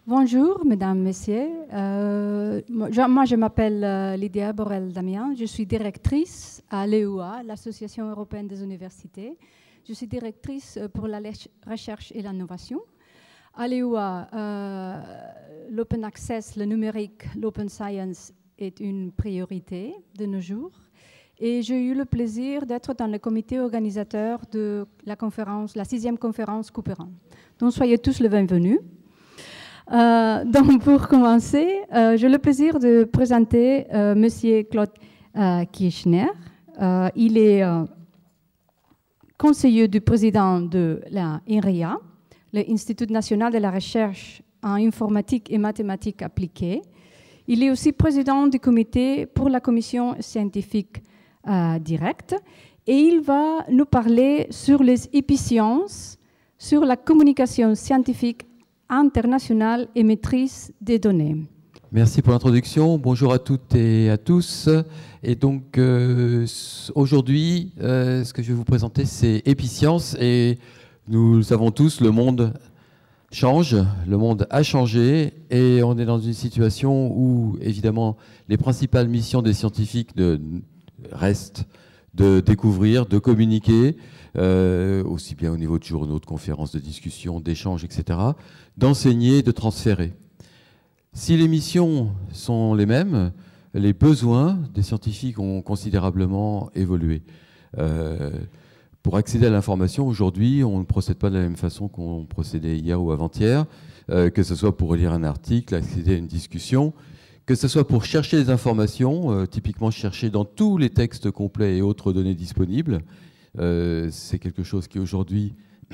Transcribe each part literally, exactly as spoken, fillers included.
Bonjour, mesdames, messieurs. Euh, moi, je, moi, je m'appelle euh, Lydia Borel-Damian. Je suis directrice à l'E U A, l'Association européenne des universités. Je suis directrice pour la recherche et l'innovation. À l'E U A, euh, l'open access, le numérique, l'open science est une priorité de nos jours. Et j'ai eu le plaisir d'être dans le comité organisateur de la conférence, la sixième conférence Couperin. Donc, soyez tous les bienvenus. Euh, donc, pour commencer, euh, j'ai le plaisir de présenter euh, Monsieur Claude euh, Kirchner. Euh, il est euh, conseiller du président de la I N R I A, l'Institut national de la recherche en informatique et mathématiques appliquées. Il est aussi président du comité pour la commission scientifique euh, directe. Et il va nous parler sur les épicéences, sur la communication scientifique internationale et maîtrise des données. Merci pour l'introduction. Bonjour à toutes et à tous. Et donc euh, aujourd'hui, euh, ce que je vais vous présenter, c'est Epiccience. Et nous le savons tous, le monde change, le monde a changé, et on est dans une situation où évidemment les principales missions des scientifiques de, restent de découvrir, de communiquer, euh, aussi bien au niveau de journaux, de conférences, de discussions, d'échanges, et cetera, d'enseigner, de transférer. Si les missions sont les mêmes, les besoins des scientifiques ont considérablement évolué. Euh, pour accéder à l'information, aujourd'hui, on ne procède pas de la même façon qu'on procédait hier ou avant-hier, euh, que ce soit pour lire un article, accéder à une discussion, que ce soit pour chercher des informations, euh, typiquement chercher dans tous les textes complets et autres données disponibles. Euh, c'est quelque chose qui aujourd'hui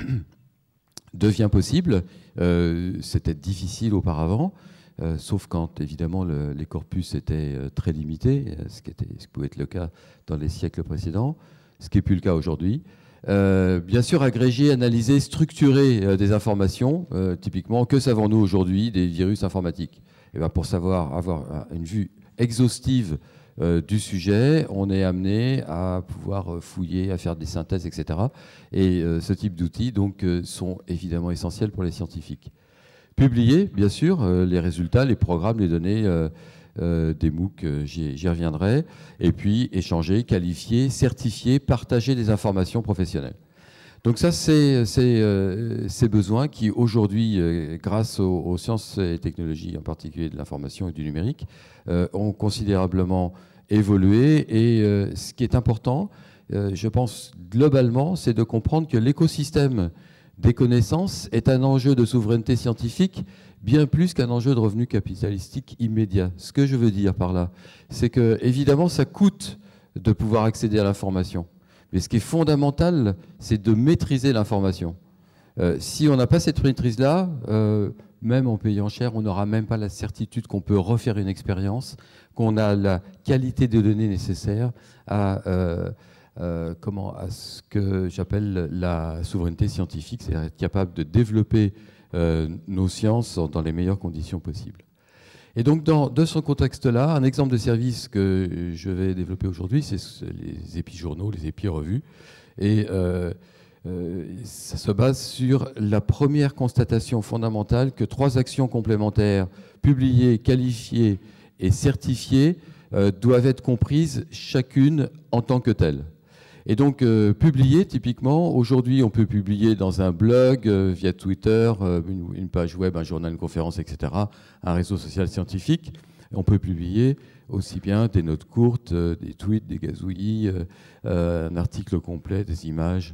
devient possible. Euh, C'était difficile auparavant, euh, sauf quand évidemment le, les corpus étaient euh, très limités, ce qui, était, ce qui pouvait être le cas dans les siècles précédents, ce qui n'est plus le cas aujourd'hui. Euh, bien sûr, agréger, analyser, structurer euh, des informations. Euh, typiquement, que savons-nous aujourd'hui des virus informatiques? Et bien, pour savoir avoir une vue exhaustive euh, du sujet, on est amené à pouvoir fouiller, à faire des synthèses, et cetera. Et euh, ce type d'outils donc, euh, sont évidemment essentiels pour les scientifiques. Publier, bien sûr, euh, les résultats, les programmes, les données euh, euh, des MOOC, euh, j'y reviendrai. Et puis, échanger, qualifier, certifier, partager des informations professionnelles. Donc ça, c'est euh, ces besoins qui, aujourd'hui, euh, grâce aux, aux sciences et technologies, en particulier de l'information et du numérique, euh, ont considérablement évolué. Et euh, ce qui est important, euh, je pense, globalement, c'est de comprendre que l'écosystème des connaissances est un enjeu de souveraineté scientifique bien plus qu'un enjeu de revenu capitalistique immédiat. Ce que je veux dire par là, c'est que, évidemment, ça coûte de pouvoir accéder à l'information. Mais ce qui est fondamental, c'est de maîtriser l'information. Euh, si on n'a pas cette maîtrise-là, euh, même en payant cher, on n'aura même pas la certitude qu'on peut refaire une expérience, qu'on a la qualité de données nécessaire à, euh, euh, comment, à ce que j'appelle la souveraineté scientifique, c'est-à-dire être capable de développer euh, nos sciences dans les meilleures conditions possibles. Et donc, dans, de ce contexte-là, un exemple de service que je vais développer aujourd'hui, c'est les épijournaux, les épirevues. Et euh, euh, ça se base sur la première constatation fondamentale que trois actions complémentaires, publiées, qualifiées et certifiées, euh, doivent être comprises chacune en tant que telles. Et donc, euh, publier, typiquement, aujourd'hui, on peut publier dans un blog, euh, via Twitter, euh, une, une page web, un journal, une conférence, et cetera, un réseau social scientifique. On peut publier aussi bien des notes courtes, euh, des tweets, des gazouillis, euh, euh, un article complet, des images,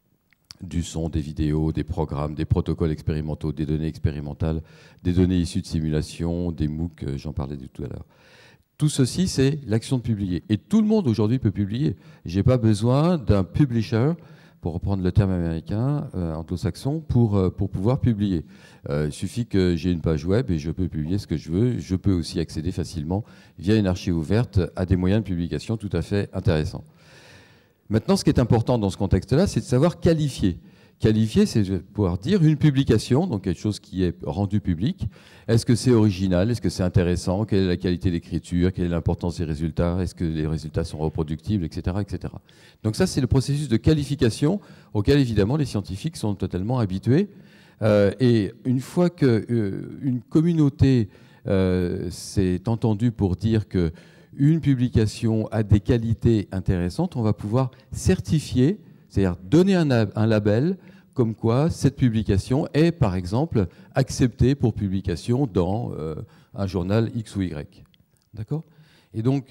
du son, des vidéos, des programmes, des protocoles expérimentaux, des données expérimentales, des données issues de simulation, des MOOC, euh, j'en parlais tout à l'heure. Tout ceci, c'est l'action de publier. Et tout le monde aujourd'hui peut publier. Je n'ai pas besoin d'un publisher, pour reprendre le terme américain, euh, anglo-saxon, pour, euh, pour pouvoir publier. Euh, il suffit que j'ai une page web et je peux publier ce que je veux. Je peux aussi accéder facilement, via une archive ouverte, à des moyens de publication tout à fait intéressants. Maintenant, ce qui est important dans ce contexte-là, c'est de savoir qualifier. Qualifier, c'est de pouvoir dire une publication, donc quelque chose qui est rendu public. Est-ce que c'est original? Est-ce que c'est intéressant? Quelle est la qualité d'écriture? Quelle est l'importance des résultats? Est-ce que les résultats sont reproductibles, et cetera, et cetera. Donc ça, c'est le processus de qualification auquel, évidemment, les scientifiques sont totalement habitués. Euh, et une fois qu'une euh, communauté euh, s'est entendue pour dire qu'une publication a des qualités intéressantes, on va pouvoir certifier, c'est-à-dire donner un, un label comme quoi cette publication est, par exemple, acceptée pour publication dans euh, un journal X ou Y. D'accord ? Et donc,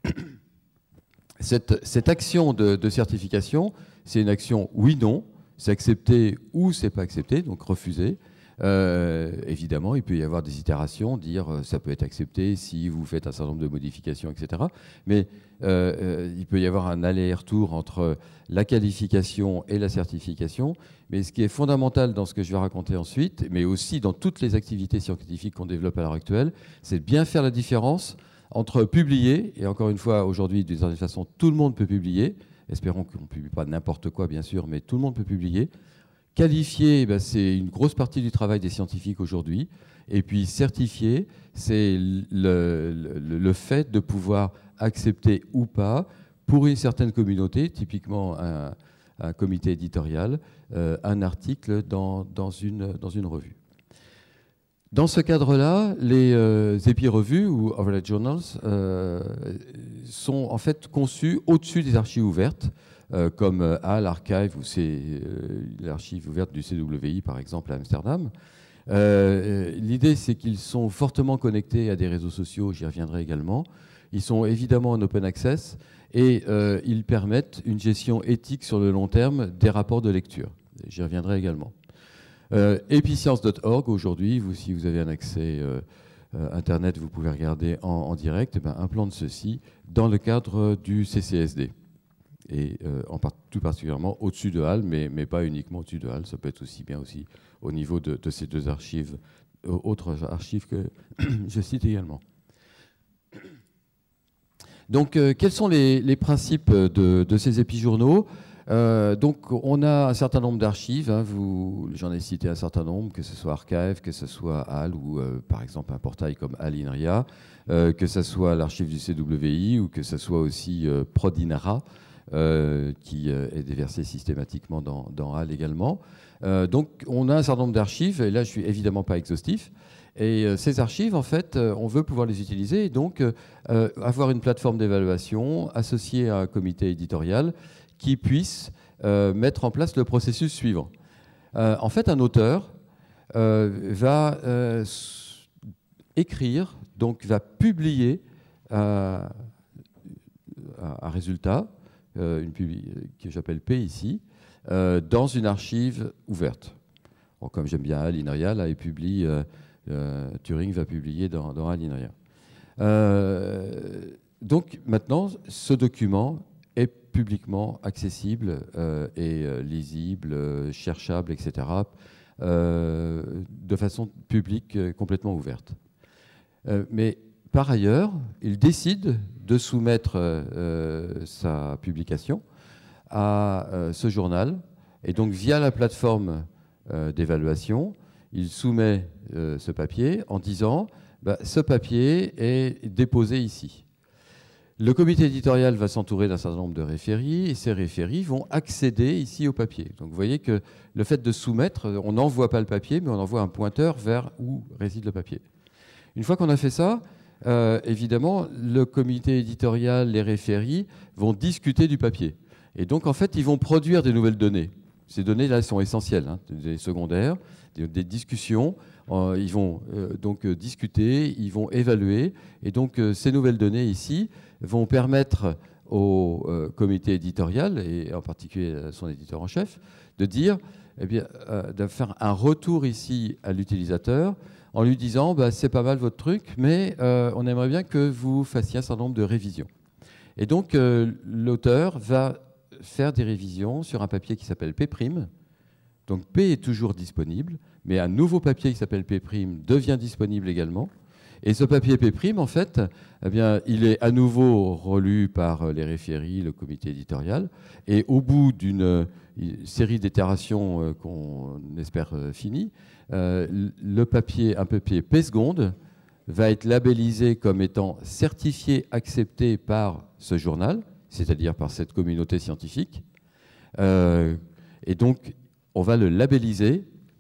cette, cette action de, de certification, c'est une action oui-non. C'est accepté ou c'est pas accepté, donc refusé. Euh, évidemment, il peut y avoir des itérations, dire euh, ça peut être accepté si vous faites un certain nombre de modifications, et cetera. Mais euh, euh, il peut y avoir un aller-retour entre la qualification et la certification. Mais ce qui est fondamental dans ce que je vais raconter ensuite, mais aussi dans toutes les activités scientifiques qu'on développe à l'heure actuelle, c'est de bien faire la différence entre publier, et encore une fois, aujourd'hui, d'une certaine façon, tout le monde peut publier. Espérons qu'on ne publie pas n'importe quoi, bien sûr, mais tout le monde peut publier. Qualifier, ben, c'est une grosse partie du travail des scientifiques aujourd'hui. Et puis certifier, c'est le, le, le fait de pouvoir accepter ou pas, pour une certaine communauté, typiquement un, un comité éditorial, euh, un article dans, dans, une, dans une revue. Dans ce cadre-là, les euh, épi-revues ou overhead journals euh, sont en fait conçus au-dessus des archives ouvertes, euh, comme euh, A L, Archive, ou c'est euh, l'archive ouverte du C W I, par exemple, à Amsterdam. Euh, L'idée, c'est qu'ils sont fortement connectés à des réseaux sociaux, j'y reviendrai également. Ils sont évidemment en open access et euh, ils permettent une gestion éthique sur le long terme des rapports de lecture. J'y reviendrai également. Euh, Epicence point org, aujourd'hui, vous, si vous avez un accès euh, euh, Internet, vous pouvez regarder en, en direct, eh ben, un plan de ceci dans le cadre du C C S D. Et euh, en part, tout particulièrement au-dessus de H A L, mais, mais pas uniquement au-dessus de H A L, ça peut être aussi bien aussi au niveau de, de ces deux archives, euh, autres archives que je cite également. Donc, euh, quels sont les, les principes de, de ces épijournaux ? Euh, donc, on a un certain nombre d'archives. Hein, j'en ai cité un certain nombre, que ce soit Archive, que ce soit H A L, ou euh, par exemple un portail comme Alinria, euh, que ce soit l'archive du C W I, ou que ce soit aussi euh, Prodinra, euh, qui euh, est déversé systématiquement dans, dans H A L également. Euh, donc, on a un certain nombre d'archives, et là, je ne suis évidemment pas exhaustif. Et euh, ces archives, en fait, euh, on veut pouvoir les utiliser, et donc euh, euh, avoir une plateforme d'évaluation associée à un comité éditorial qui puisse euh, mettre en place le processus suivant. Euh, en fait, un auteur euh, va euh, écrire, donc va publier euh, un résultat, euh, une que j'appelle P ici, euh, dans une archive ouverte. Bon, comme j'aime bien Alinria, là, il publie, euh, euh, Turing va publier dans, dans Alinria. Euh, donc maintenant, ce document est publiquement accessible euh, et euh, lisible, euh, cherchable, et cetera, euh, de façon publique euh, complètement ouverte. Euh, mais par ailleurs, il décide de soumettre euh, sa publication à euh, ce journal, et donc via la plateforme euh, d'évaluation, il soumet euh, ce papier en disant bah, ce papier est déposé ici. Le comité éditorial va s'entourer d'un certain nombre de référies, et ces référies vont accéder ici au papier. Donc vous voyez que le fait de soumettre, on n'envoie pas le papier, mais on envoie un pointeur vers où réside le papier. Une fois qu'on a fait ça, euh, évidemment, le comité éditorial, les référies vont discuter du papier. Et donc en fait, ils vont produire des nouvelles données. Ces données-là sont essentielles, hein, des secondaires, des, des discussions. Euh, ils vont euh, donc euh, discuter, ils vont évaluer. Et donc euh, ces nouvelles données ici vont permettre au euh, comité éditorial, et en particulier à son éditeur en chef, de dire, eh bien, euh, de faire un retour ici à l'utilisateur en lui disant bah, c'est pas mal votre truc, mais euh, on aimerait bien que vous fassiez un certain nombre de révisions. Et donc euh, l'auteur va faire des révisions sur un papier qui s'appelle P'. Donc P est toujours disponible, mais un nouveau papier qui s'appelle P' devient disponible également. Et ce papier P', en fait, eh bien, il est à nouveau relu par les référies, le comité éditorial, et au bout d'une série d'itérations qu'on espère finie, le papier, un papier P seconde, va être labellisé comme étant certifié, accepté par ce journal, c'est-à-dire par cette communauté scientifique. Euh, et donc, on va le labelliser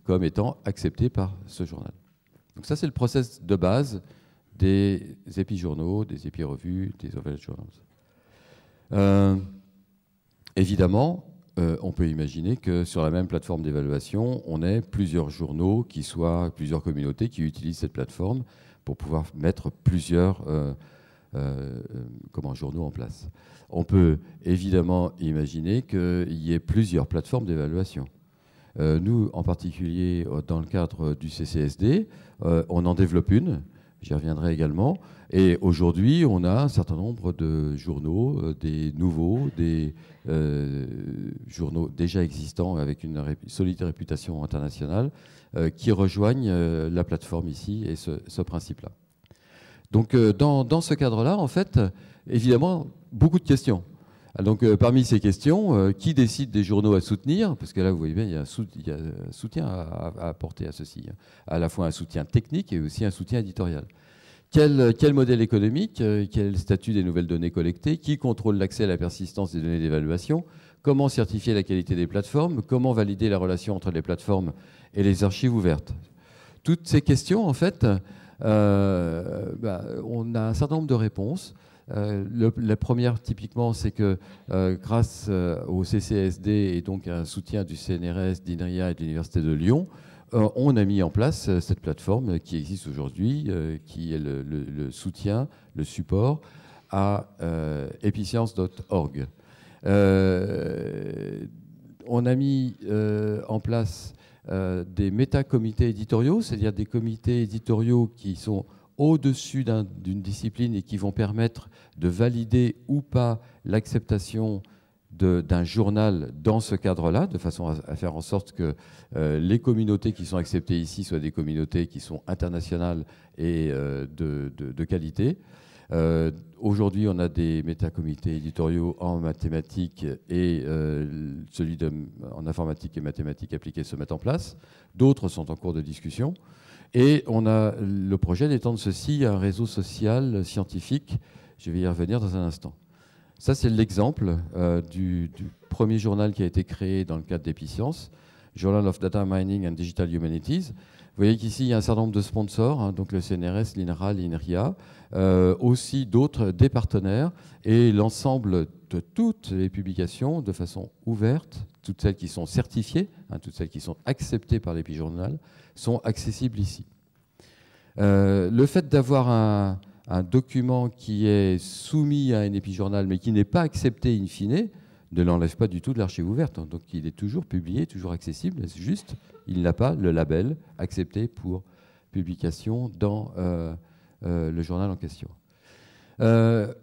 comme étant acceptés par ce journal. Donc ça, c'est le process de base des épijournaux, des épirevues, des oval journals. Euh, évidemment, euh, on peut imaginer que sur la même plateforme d'évaluation, on ait plusieurs journaux, qui soient plusieurs communautés qui utilisent cette plateforme pour pouvoir mettre plusieurs euh, euh, comment, journaux en place. On peut évidemment imaginer qu'il y ait plusieurs plateformes d'évaluation. Euh, nous, en particulier, dans le cadre du C C S D, euh, on en développe une, j'y reviendrai également, et aujourd'hui, on a un certain nombre de journaux, euh, des nouveaux, des euh, journaux déjà existants avec une ré solide réputation internationale, euh, qui rejoignent euh, la plateforme ici et ce, ce principe-là. Donc, euh, dans, dans ce cadre-là, en fait, évidemment, beaucoup de questions. Donc, euh, parmi ces questions, euh, qui décide des journaux à soutenir? Parce que là, vous voyez bien, il y a un, sou il y a un soutien à, à apporter à ceci. Hein. À la fois un soutien technique et aussi un soutien éditorial. Quel, quel modèle économique? euh, Quel est le statut des nouvelles données collectées? Qui contrôle l'accès à la persistance des données d'évaluation? Comment certifier la qualité des plateformes? Comment valider la relation entre les plateformes et les archives ouvertes? Toutes ces questions, en fait, euh, bah, on a un certain nombre de réponses. Euh, le, la première, typiquement, c'est que euh, grâce euh, au C C S D et donc à un soutien du C N R S, d'INRIA et de l'Université de Lyon, euh, on a mis en place euh, cette plateforme qui existe aujourd'hui, euh, qui est le, le, le soutien, le support à euh, epiccience point org. Euh, on a mis euh, en place euh, des métacomités éditoriaux, c'est-à-dire des comités éditoriaux qui sont au-dessus d'un, d'une discipline et qui vont permettre de valider ou pas l'acceptation d'un journal dans ce cadre-là, de façon à, à faire en sorte que euh, les communautés qui sont acceptées ici soient des communautés qui sont internationales et euh, de, de, de qualité. Euh, Aujourd'hui, on a des métacomités éditoriaux en mathématiques et euh, celui de, en informatique et mathématiques appliquées se mettent en place. D'autres sont en cours de discussion. Et on a le projet d'étendre ceci à un réseau social scientifique. Je vais y revenir dans un instant. Ça, c'est l'exemple euh, du, du premier journal qui a été créé dans le cadre d'Epiccience, Journal of Data Mining and Digital Humanities. Vous voyez qu'ici, il y a un certain nombre de sponsors, hein, donc le C N R S, l'INRA, l'INRIA, euh, aussi d'autres, des partenaires, et l'ensemble de toutes les publications de façon ouverte, toutes celles qui sont certifiées, hein, toutes celles qui sont acceptées par l'Epijournal, sont accessibles ici. Euh, le fait d'avoir un, un document qui est soumis à un Epijournal, mais qui n'est pas accepté in fine, ne l'enlève pas du tout de l'archive ouverte. Donc il est toujours publié, toujours accessible, c'est juste, il n'a pas le label accepté pour publication dans euh, euh, le journal en question. Euh,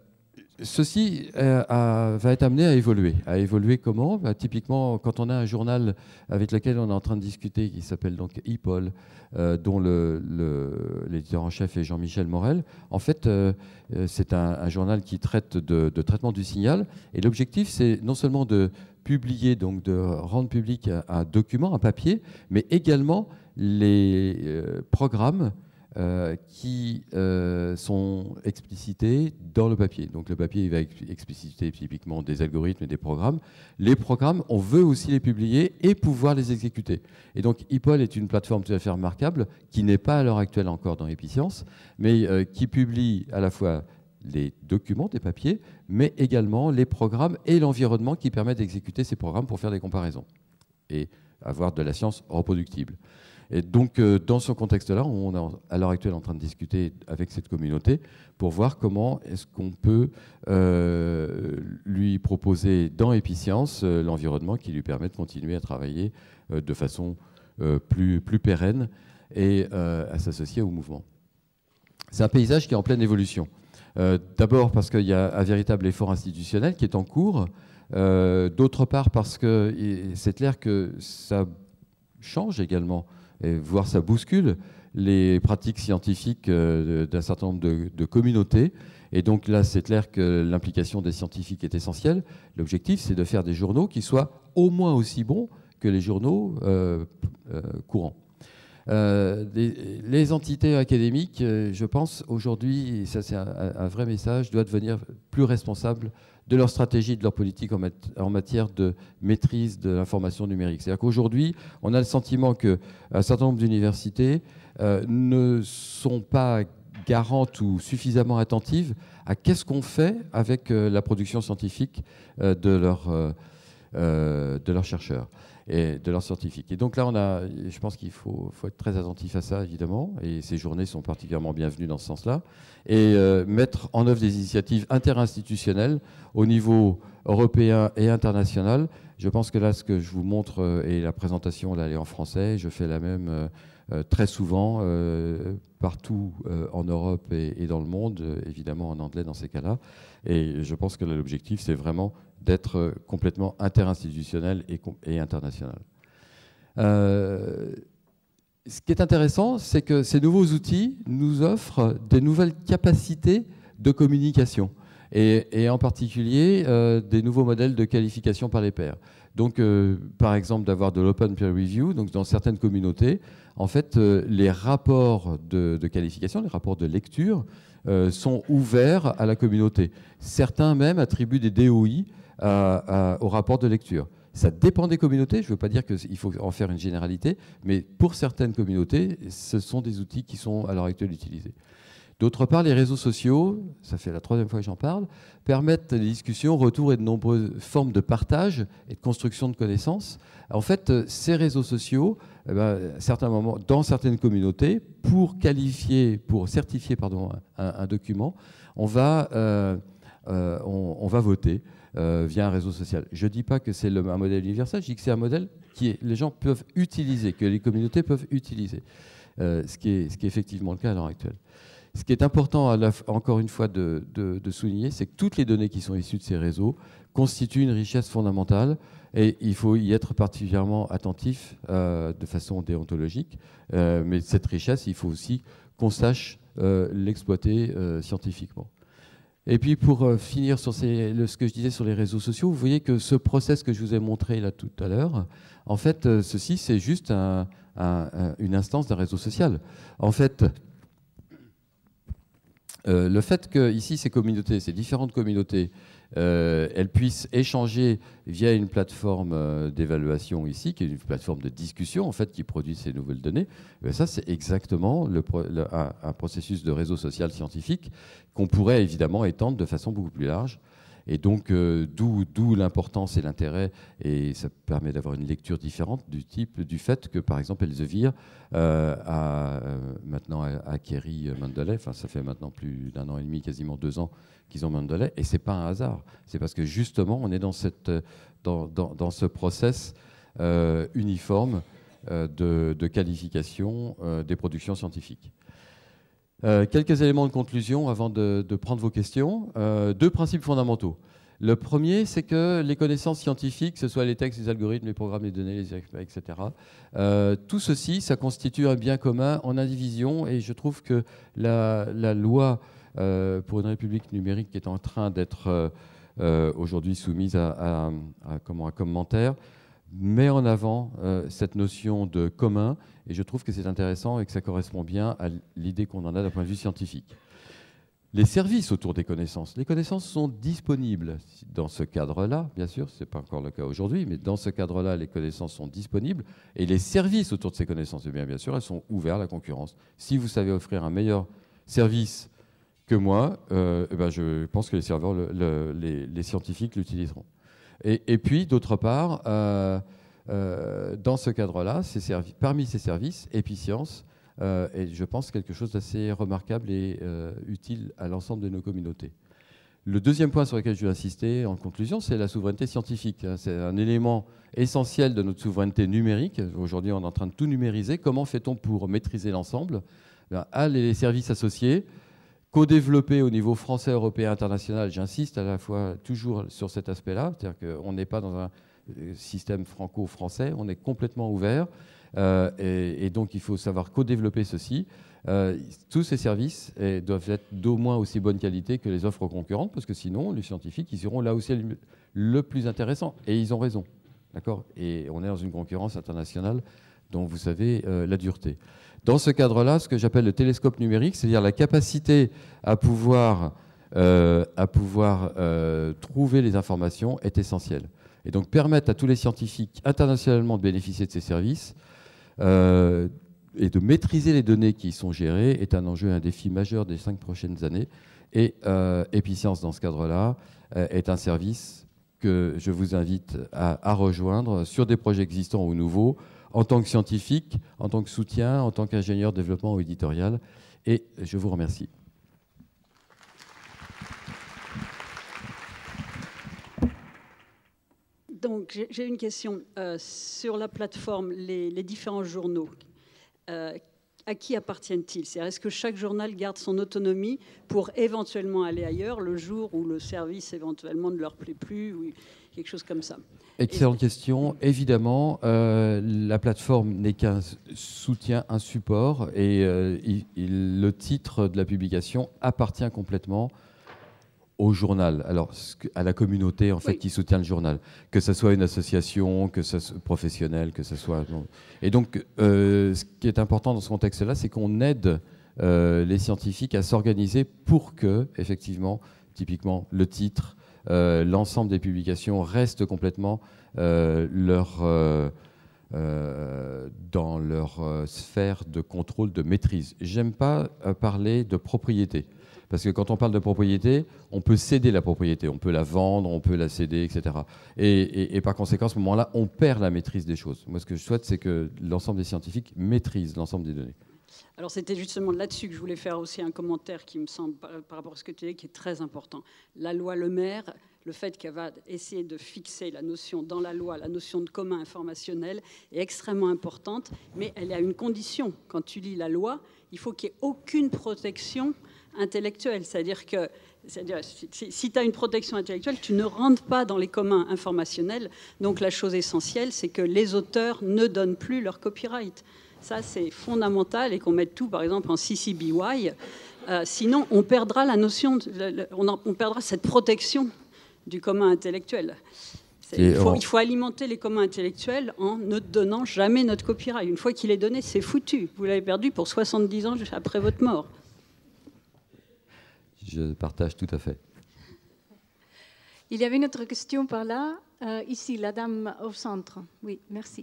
Ceci euh, a, va être amené à évoluer. À évoluer comment? Bah, typiquement, quand on a un journal avec lequel on est en train de discuter, qui s'appelle donc EPOL, euh, dont l'éditeur en chef est Jean-Michel Morel, en fait, euh, c'est un, un journal qui traite de, de traitement du signal. Et l'objectif, c'est non seulement de publier, donc de rendre public un, un document, un papier, mais également les euh, programmes Euh, qui euh, sont explicités dans le papier. Donc le papier il va expliciter typiquement des algorithmes et des programmes. Les programmes, on veut aussi les publier et pouvoir les exécuter. Et donc EPOL est une plateforme tout à fait remarquable qui n'est pas à l'heure actuelle encore dans Epiccience, mais euh, qui publie à la fois les documents, des papiers, mais également les programmes et l'environnement qui permettent d'exécuter ces programmes pour faire des comparaisons et avoir de la science reproductible. Et donc, euh, dans ce contexte-là, on est à l'heure actuelle en train de discuter avec cette communauté pour voir comment est-ce qu'on peut euh, lui proposer dans Epiccience euh, l'environnement qui lui permet de continuer à travailler euh, de façon euh, plus, plus pérenne et euh, à s'associer au mouvement. C'est un paysage qui est en pleine évolution. Euh, D'abord parce qu'il y a un véritable effort institutionnel qui est en cours. Euh, D'autre part parce que c'est clair que ça change également, et voire ça bouscule les pratiques scientifiques d'un certain nombre de, de communautés. Et donc là, c'est clair que l'implication des scientifiques est essentielle. L'objectif, c'est de faire des journaux qui soient au moins aussi bons que les journaux euh, euh, courants. Euh, les, les entités académiques, euh, je pense, aujourd'hui, et ça c'est un, un vrai message, doivent devenir plus responsables de leur stratégie, de leur politique en, mat en matière de maîtrise de l'information numérique. C'est-à-dire qu'aujourd'hui, on a le sentiment qu'un certain nombre d'universités euh, ne sont pas garantes ou suffisamment attentives à qu'est-ce qu'on fait avec euh, la production scientifique euh, de, leur, euh, euh, de leurs chercheurs et de leurs scientifiques. Et donc là, on a, je pense qu'il faut, faut être très attentif à ça, évidemment, et ces journées sont particulièrement bienvenues dans ce sens-là, et euh, mettre en œuvre des initiatives interinstitutionnelles au niveau européen et international. Je pense que là, ce que je vous montre, euh, et la présentation, là, elle est en français, je fais la même euh, euh, très souvent, euh, partout euh, en Europe et, et dans le monde, euh, évidemment en anglais dans ces cas-là, et je pense que l'objectif, c'est vraiment d'être complètement interinstitutionnel et, et international. Euh, ce qui est intéressant, c'est que ces nouveaux outils nous offrent des nouvelles capacités de communication et, et en particulier euh, des nouveaux modèles de qualification par les pairs. Donc, euh, par exemple, d'avoir de l'open peer review, donc dans certaines communautés, en fait, euh, les rapports de, de qualification, les rapports de lecture, euh, sont ouverts à la communauté. Certains même attribuent des D O I À, à, au rapport de lecture. Ça dépend des communautés, je ne veux pas dire qu'il faut en faire une généralité, mais pour certaines communautés, ce sont des outils qui sont à l'heure actuelle utilisés. D'autre part, les réseaux sociaux, ça fait la troisième fois que j'en parle, permettent des discussions, retours et de nombreuses formes de partage et de construction de connaissances. En fait, ces réseaux sociaux, eh ben, à certains moments, dans certaines communautés, pour qualifier, pour certifier pardon, un, un document, on va, euh, euh, on, on va voter Euh, via un réseau social. Je ne dis pas que c'est un modèle universel, je dis que c'est un modèle que les gens peuvent utiliser, que les communautés peuvent utiliser, euh, ce, qui est, ce qui est effectivement le cas à l'heure actuelle. Ce qui est important, à la, encore une fois, de, de, de souligner, c'est que toutes les données qui sont issues de ces réseaux constituent une richesse fondamentale et il faut y être particulièrement attentif euh, de façon déontologique. Euh, mais cette richesse, il faut aussi qu'on sache euh, l'exploiter euh, scientifiquement. Et puis pour euh, finir sur ces, le, ce que je disais sur les réseaux sociaux, vous voyez que ce process que je vous ai montré là tout à l'heure, en fait, euh, ceci c'est juste un, un, un, une instance d'un réseau social. En fait, euh, le fait que ici ces communautés, ces différentes communautés, euh, elles puissent échanger via une plateforme euh, d'évaluation ici, qui est une plateforme de discussion en fait, qui produit ces nouvelles données, ben ça c'est exactement le, le, un, un processus de réseau social scientifique qu'on pourrait évidemment étendre de façon beaucoup plus large. Et donc, euh, d'où l'importance et l'intérêt, et ça permet d'avoir une lecture différente du type du fait que, par exemple, Elsevier euh, a euh, maintenant acquéri Mendeley. Enfin, ça fait maintenant plus d'un an et demi, quasiment deux ans qu'ils ont Mendeley, et c'est pas un hasard. C'est parce que justement, on est dans cette, dans, dans, dans ce process euh, uniforme euh, de, de qualification euh, des productions scientifiques. Euh, quelques éléments de conclusion avant de, de prendre vos questions. Euh, deux principes fondamentaux. Le premier, c'est que les connaissances scientifiques, que ce soit les textes, les algorithmes, les programmes, les données, les experts, et cetera, euh, tout ceci, ça constitue un bien commun en indivision. Et je trouve que la, la loi euh, pour une république numérique qui est en train d'être euh, euh, aujourd'hui soumise à, à, à, comment, à commentaire met en avant euh, cette notion de commun, et je trouve que c'est intéressant et que ça correspond bien à l'idée qu'on en a d'un point de vue scientifique. Les services autour des connaissances. Les connaissances sont disponibles dans ce cadre-là, bien sûr, ce n'est pas encore le cas aujourd'hui, mais dans ce cadre-là, les connaissances sont disponibles, et les services autour de ces connaissances, eh bien, bien sûr, elles sont ouvertes à la concurrence. Si vous savez offrir un meilleur service que moi, euh, eh ben, je pense que les serveurs, le, le, les, les scientifiques l'utiliseront. Et, et puis, d'autre part, euh, euh, dans ce cadre-là, parmi ces services, Epiccience euh, est, je pense, quelque chose d'assez remarquable et euh, utile à l'ensemble de nos communautés. Le deuxième point sur lequel je veux insister en conclusion, c'est la souveraineté scientifique. C'est un élément essentiel de notre souveraineté numérique. Aujourd'hui, on est en train de tout numériser. Comment fait-on pour maîtriser l'ensemble? À les services associés, co-développer au niveau français, européen, international, j'insiste à la fois toujours sur cet aspect-là, c'est-à-dire qu'on n'est pas dans un système franco-français, on est complètement ouvert, euh, et, et donc il faut savoir co-développer ceci. Euh, tous ces services et, doivent être d'au moins aussi bonne qualité que les offres concurrentes, parce que sinon, les scientifiques, ils iront là où c'est le plus intéressant, et ils ont raison, d'accord? Et on est dans une concurrence internationale dont vous savez euh, la dureté. Dans ce cadre-là, ce que j'appelle le télescope numérique, c'est-à-dire la capacité à pouvoir, euh, à pouvoir euh, trouver les informations, est essentielle. Et donc permettre à tous les scientifiques internationalement de bénéficier de ces services euh, et de maîtriser les données qui y sont gérées est un enjeu, un défi majeur des cinq prochaines années. Et euh, Epicence, dans ce cadre-là, euh, est un service que je vous invite à, à rejoindre sur des projets existants ou nouveaux, en tant que scientifique, en tant que soutien, en tant qu'ingénieur développement ou éditorial. Et je vous remercie. Donc, j'ai une question. Euh, sur la plateforme, les, les différents journaux, euh, à qui appartiennent-ils? Est-ce que chaque journal garde son autonomie pour éventuellement aller ailleurs le jour où le service éventuellement ne leur plaît plus ou quelque chose comme ça? Excellente Et... question. Évidemment, euh, la plateforme n'est qu'un soutien, un support, et euh, il, il, le titre de la publication appartient complètement au journal, alors à la communauté en fait oui. qui soutient le journal, que ce soit une association, que ce soit professionnelle, que ce soit. Et donc, euh, ce qui est important dans ce contexte-là, c'est qu'on aide euh, les scientifiques à s'organiser pour que, effectivement, typiquement, le titre, euh, l'ensemble des publications restent complètement euh, leur, euh, euh, dans leur euh, sphère de contrôle, de maîtrise. J'aime pas euh, parler de propriété. Parce que quand on parle de propriété, on peut céder la propriété, on peut la vendre, on peut la céder, et cetera. Et, et, et par conséquent, à ce moment-là, on perd la maîtrise des choses. Moi, ce que je souhaite, c'est que l'ensemble des scientifiques maîtrisent l'ensemble des données. Alors, c'était justement là-dessus que je voulais faire aussi un commentaire qui me semble, par, par rapport à ce que tu dis, qui est très important. La loi Le Maire, le fait qu'elle va essayer de fixer la notion dans la loi, la notion de commun informationnel, est extrêmement importante, mais elle a une condition. Quand tu lis la loi, il faut qu'il n'y ait aucune protection intellectuelle, c'est-à-dire que c'est-à-dire, si, si tu as une protection intellectuelle, tu ne rentres pas dans les communs informationnels. Donc la chose essentielle, c'est que les auteurs ne donnent plus leur copyright. Ça, c'est fondamental, et qu'on mette tout, par exemple, en C C B Y. Euh, sinon, on perdra la notion, de, on, en, on perdra cette protection du commun intellectuel. Il faut, il faut alimenter les communs intellectuels en ne donnant jamais notre copyright. Une fois qu'il est donné, c'est foutu. Vous l'avez perdu pour soixante-dix ans après votre mort. Je partage tout à fait. Il y avait une autre question par là. Euh, ici, la dame au centre. Oui, merci.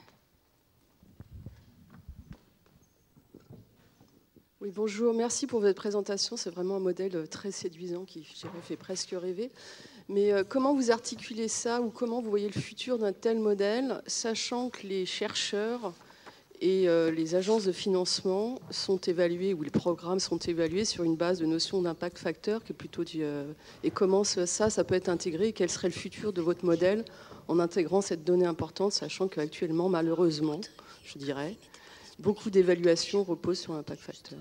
Oui, bonjour. Merci pour votre présentation. C'est vraiment un modèle très séduisant qui, je dirais, fait presque rêver. Mais euh, comment vous articulez ça, ou comment vous voyez le futur d'un tel modèle, sachant que les chercheurs et euh, les agences de financement sont évaluées, ou les programmes sont évalués sur une base de notion d'impact facteur, qui est plutôt du, euh, et comment ça, ça peut être intégré, et quel serait le futur de votre modèle en intégrant cette donnée importante, sachant qu'actuellement, malheureusement, je dirais, beaucoup d'évaluations reposent sur l'impact facteur.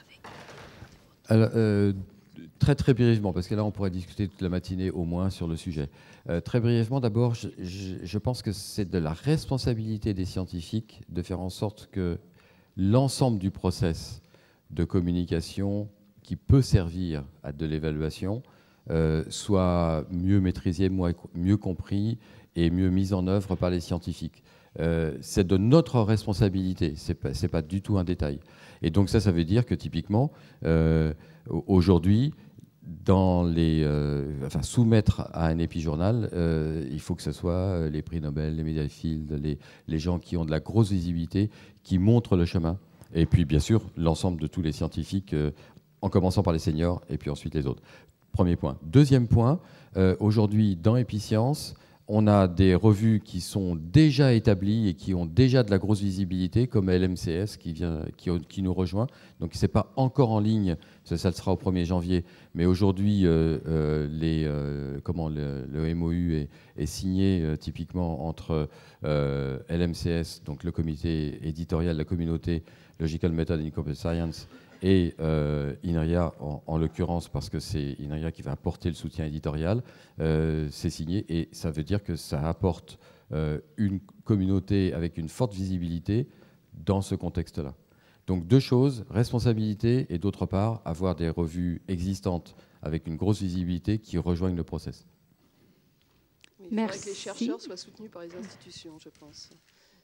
Alors, euh, très très brièvement, parce que là on pourrait discuter toute la matinée au moins sur le sujet. Euh, très brièvement, d'abord, je, je, je pense que c'est de la responsabilité des scientifiques de faire en sorte que l'ensemble du process de communication qui peut servir à de l'évaluation euh, soit mieux maîtrisé, mieux compris et mieux mis en œuvre par les scientifiques. Euh, c'est de notre responsabilité, c'est pas, c'est pas du tout un détail. Et donc ça, ça veut dire que typiquement, euh, aujourd'hui, dans les, euh, enfin, soumettre à un épijournal, euh, il faut que ce soit les prix Nobel, les médailles Fields, les, les gens qui ont de la grosse visibilité, qui montrent le chemin. Et puis, bien sûr, l'ensemble de tous les scientifiques, euh, en commençant par les seniors et puis ensuite les autres. Premier point. Deuxième point, euh, aujourd'hui, dans Epicence, on a des revues qui sont déjà établies et qui ont déjà de la grosse visibilité, comme L M C S qui, vient, qui, qui nous rejoint. Donc, ce n'est pas encore en ligne, ça, ça le sera au premier janvier. Mais aujourd'hui, euh, euh, les, euh, comment, le, le M O U est, est signé euh, typiquement entre euh, L M C S, donc le comité éditorial de la communauté Logical Method in Computer Science, et euh, INRIA, en, en l'occurrence, parce que c'est INRIA qui va apporter le soutien éditorial, euh, c'est signé, et ça veut dire que ça apporte euh, une communauté avec une forte visibilité dans ce contexte-là. Donc deux choses, responsabilité, et d'autre part, avoir des revues existantes avec une grosse visibilité qui rejoignent le process. Il faudrait que les chercheurs soient soutenus par les institutions, je pense.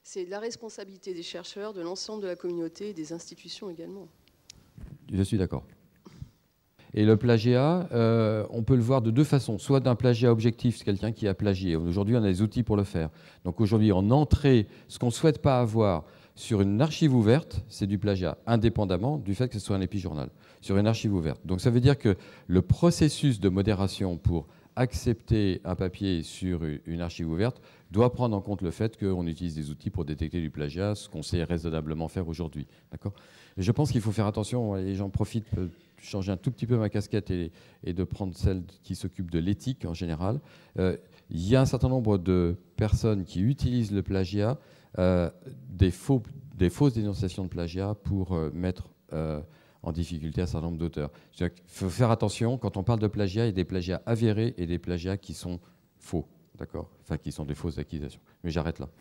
c'est la responsabilité des chercheurs, de l'ensemble de la communauté et des institutions également. Je suis d'accord. Et le plagiat, euh, on peut le voir de deux façons. Soit d'un plagiat objectif, c'est quelqu'un qui a plagié. Aujourd'hui, on a des outils pour le faire. Donc aujourd'hui, en entrée, ce qu'on ne souhaite pas avoir sur une archive ouverte, c'est du plagiat, indépendamment du fait que ce soit un épijournal, sur une archive ouverte. Donc ça veut dire que le processus de modération pour accepter un papier sur une archive ouverte doit prendre en compte le fait qu'on utilise des outils pour détecter du plagiat, ce qu'on sait raisonnablement faire aujourd'hui. D'accord ? Je pense qu'il faut faire attention, et j'en profite pour changer un tout petit peu ma casquette et, et de prendre celle qui s'occupe de l'éthique en général. Euh, il y a un certain nombre de personnes qui utilisent le plagiat, euh, des, faux, des fausses dénonciations de plagiat pour euh, mettre euh, en difficulté un certain nombre d'auteurs. Il faut faire attention, quand on parle de plagiat, il y a des plagiats avérés et des plagiats qui sont faux, d'accord ? Enfin, qui sont des fausses accusations. Mais j'arrête là.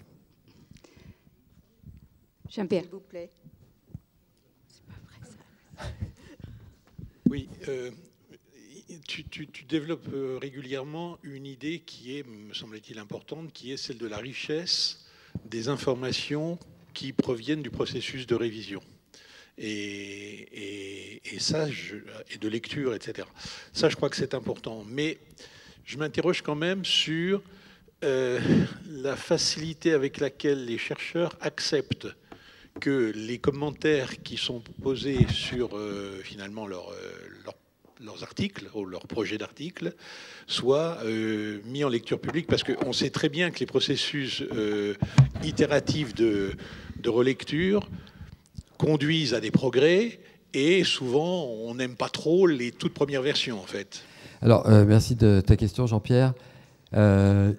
Jean-Pierre. S'il vous plaît. Oui, euh, tu, tu, tu développes régulièrement une idée qui est, me semble-t-il, importante, qui est celle de la richesse des informations qui proviennent du processus de révision. Et, et, et ça, je, et de lecture, et cetera. Ça, je crois que c'est important. Mais je m'interroge quand même sur euh, la facilité avec laquelle les chercheurs acceptent que les commentaires qui sont posés sur euh, finalement leur, euh, leur, leurs articles ou leurs projets d'articles soient euh, mis en lecture publique, parce qu'on sait très bien que les processus euh, itératifs de, de relecture conduisent à des progrès, et souvent on n'aime pas trop les toutes premières versions en fait. Alors euh, merci de ta question, Jean-Pierre. Euh,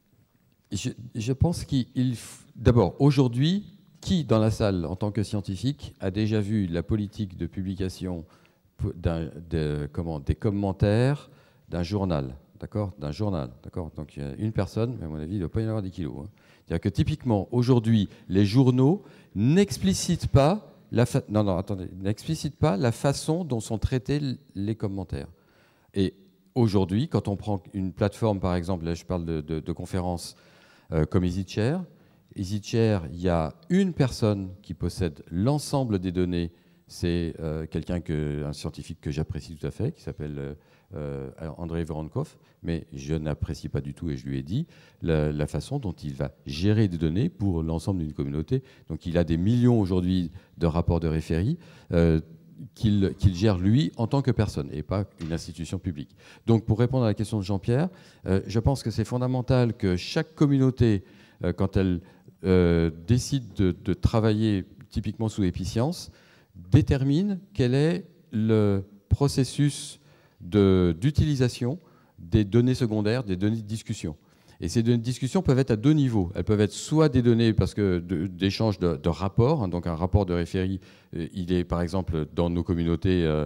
je, je pense qu'il d'abord aujourd'hui, qui, dans la salle, en tant que scientifique, a déjà vu la politique de publication d'un, de, comment, des commentaires d'un journal, d'accord, d'un journal, d'accord. Donc il y a une personne, mais à mon avis, il ne doit pas y en avoir des kilos. Hein. C'est-à-dire que typiquement, aujourd'hui, les journaux n'explicitent pas la fa... non, non, attendez, n'explicitent pas la façon dont sont traités les commentaires. Et aujourd'hui, quand on prend une plateforme, par exemple, là je parle de, de, de conférences euh, comme EasyChair. EasyChair, il y a une personne qui possède l'ensemble des données. C'est euh, quelqu'un, que, un scientifique que j'apprécie tout à fait, qui s'appelle euh, Andrei Voronkov, mais je n'apprécie pas du tout, et je lui ai dit, la, la façon dont il va gérer des données pour l'ensemble d'une communauté. Donc il a des millions aujourd'hui de rapports de référies euh, qu'il qu'il gère lui en tant que personne, et pas une institution publique. Donc pour répondre à la question de Jean-Pierre, euh, je pense que c'est fondamental que chaque communauté, euh, quand elle Euh, décide de, de travailler typiquement sous Epicence, détermine quel est le processus de, d'utilisation des données secondaires, des données de discussion. Et ces données de discussion peuvent être à deux niveaux. Elles peuvent être soit des données parce que de, d'échange de, de rapports, hein, donc un rapport de référie, euh, il est par exemple dans nos communautés, euh,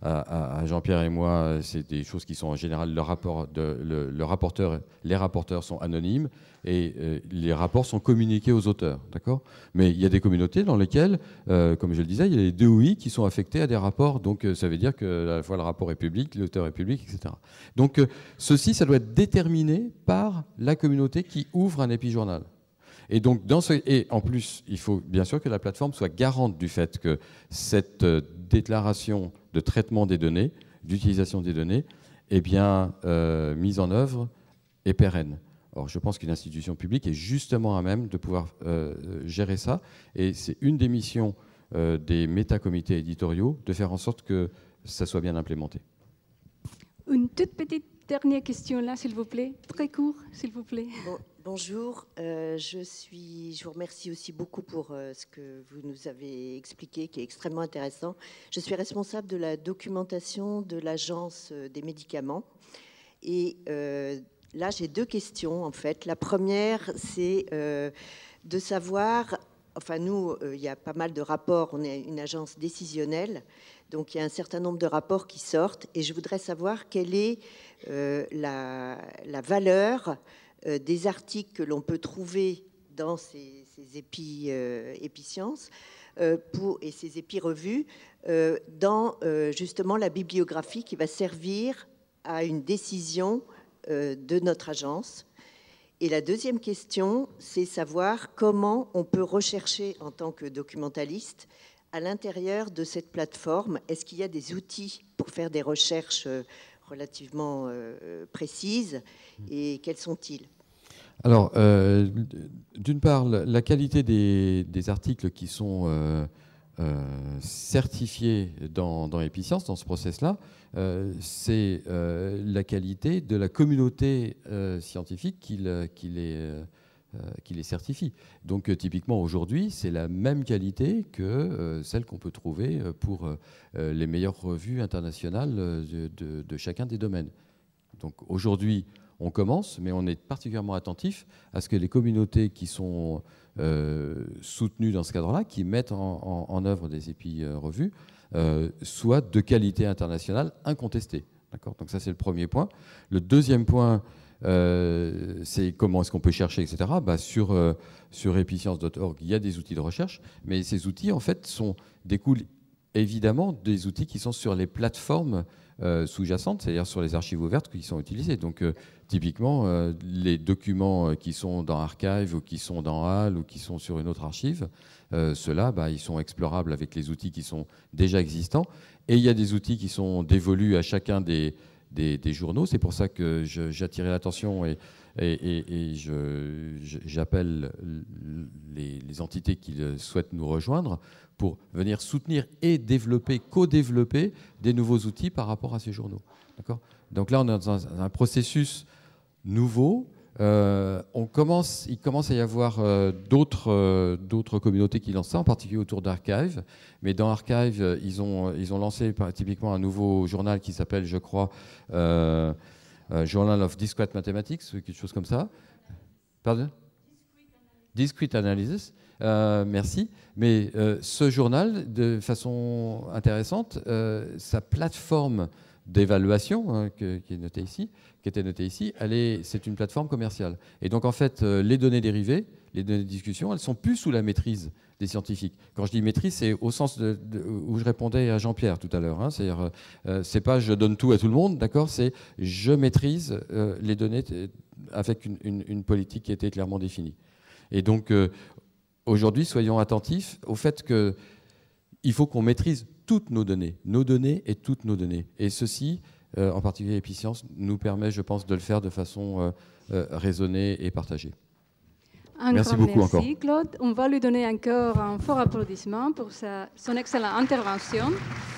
à, à Jean-Pierre et moi, c'est des choses qui sont en général, le, rapport de, le, le rapporteur, les rapporteurs sont anonymes, et euh, les rapports sont communiqués aux auteurs, d'accord ? Mais il y a des communautés dans lesquelles, euh, comme je le disais, il y a les D O I qui sont affectés à des rapports, donc euh, ça veut dire que à la fois le rapport est public, l'auteur est public, et cetera. Donc euh, ceci, ça doit être déterminé par la communauté qui ouvre un épijournal. Et donc, dans ce, et en plus, il faut bien sûr que la plateforme soit garante du fait que cette euh, déclaration de traitement des données, d'utilisation des données, est bien euh, mise en œuvre et pérenne. Or, je pense qu'une institution publique est justement à même de pouvoir euh, gérer ça. Et c'est une des missions euh, des métacomités éditoriaux de faire en sorte que ça soit bien implémenté. Une toute petite dernière question là, s'il vous plaît. Très court, s'il vous plaît. Bon, bonjour, euh, je, suis, je vous remercie aussi beaucoup pour euh, ce que vous nous avez expliqué, qui est extrêmement intéressant. Je suis responsable de la documentation de l'Agence des médicaments. Et euh, là, j'ai deux questions, en fait. La première, c'est euh, de savoir... Enfin, nous, euh, il y a pas mal de rapports. On est une agence décisionnelle. Donc, il y a un certain nombre de rapports qui sortent. Et je voudrais savoir quelle est euh, la, la valeur euh, des articles que l'on peut trouver dans ces, ces épi, euh, épicienciences euh, pour, et ces épi-revues euh, dans euh, justement la bibliographie qui va servir à une décision euh, de notre agence. Et la deuxième question, c'est savoir comment on peut rechercher en tant que documentaliste à l'intérieur de cette plateforme. Est-ce qu'il y a des outils pour faire des recherches relativement euh, précises et quels sont-ils? Alors, euh, d'une part, la qualité des, des articles qui sont euh, euh, certifiés dans, dans Epicence, dans ce process-là, euh, c'est euh, la qualité de la communauté euh, scientifique qui, le, qui, les, euh, qui les certifie. Donc, euh, typiquement, aujourd'hui, c'est la même qualité que euh, celle qu'on peut trouver pour euh, les meilleures revues internationales de, de, de chacun des domaines. Donc, aujourd'hui, on commence, mais on est particulièrement attentif à ce que les communautés qui sont euh, soutenues dans ce cadre-là, qui mettent en, en, en œuvre des épi-revues, euh, soient de qualité internationale incontestée. D'accord ? Donc ça, c'est le premier point. Le deuxième point, euh, c'est comment est-ce qu'on peut chercher, et cetera. Bah, sur euh, sur epicence point org, il y a des outils de recherche, mais ces outils, en fait, sont, découlent évidemment des outils qui sont sur les plateformes Euh, sous-jacentes, c'est-à-dire sur les archives ouvertes qui sont utilisées. Donc, euh, typiquement, euh, les documents qui sont dans Archive ou qui sont dans H A L ou qui sont sur une autre archive, euh, ceux-là, bah, ils sont explorables avec les outils qui sont déjà existants. Et il y a des outils qui sont dévolus à chacun des, des, des journaux. C'est pour ça que j'attirais l'attention et, et, et, et j'appelle les, les entités qui souhaitent nous rejoindre pour venir soutenir et développer, co-développer des nouveaux outils par rapport à ces journaux. D'accord ? Donc là, on est dans un, un processus nouveau. Euh, on commence, il commence à y avoir euh, d'autres euh, d'autres communautés qui lancent ça, en particulier autour d'Archive. Mais dans Archive, ils ont, ils ont lancé typiquement un nouveau journal qui s'appelle, je crois, euh, euh, Journal of Discrete Mathematics, quelque chose comme ça. Pardon ? Discrete Analysis. Euh, merci. Mais euh, ce journal, de façon intéressante, euh, sa plateforme d'évaluation, hein, que, qui est notée ici, qui était notée ici, elle est, c'est une plateforme commerciale. Et donc en fait, euh, les données dérivées, les données de discussion, elles sont plus sous la maîtrise des scientifiques. Quand je dis maîtrise, c'est au sens de, de, où je répondais à Jean-Pierre tout à l'heure. Hein, c'est-à-dire, euh, c'est pas je donne tout à tout le monde, d'accord ? C'est je maîtrise euh, les données avec une, une, une politique qui a été clairement définie. Et donc, euh, aujourd'hui, soyons attentifs au fait qu'il faut qu'on maîtrise toutes nos données, nos données et toutes nos données. Et ceci, euh, en particulier Epicence, nous permet, je pense, de le faire de façon euh, euh, raisonnée et partagée. Un merci grand beaucoup merci, encore. Claude. On va lui donner encore un fort applaudissement pour sa, son excellente intervention.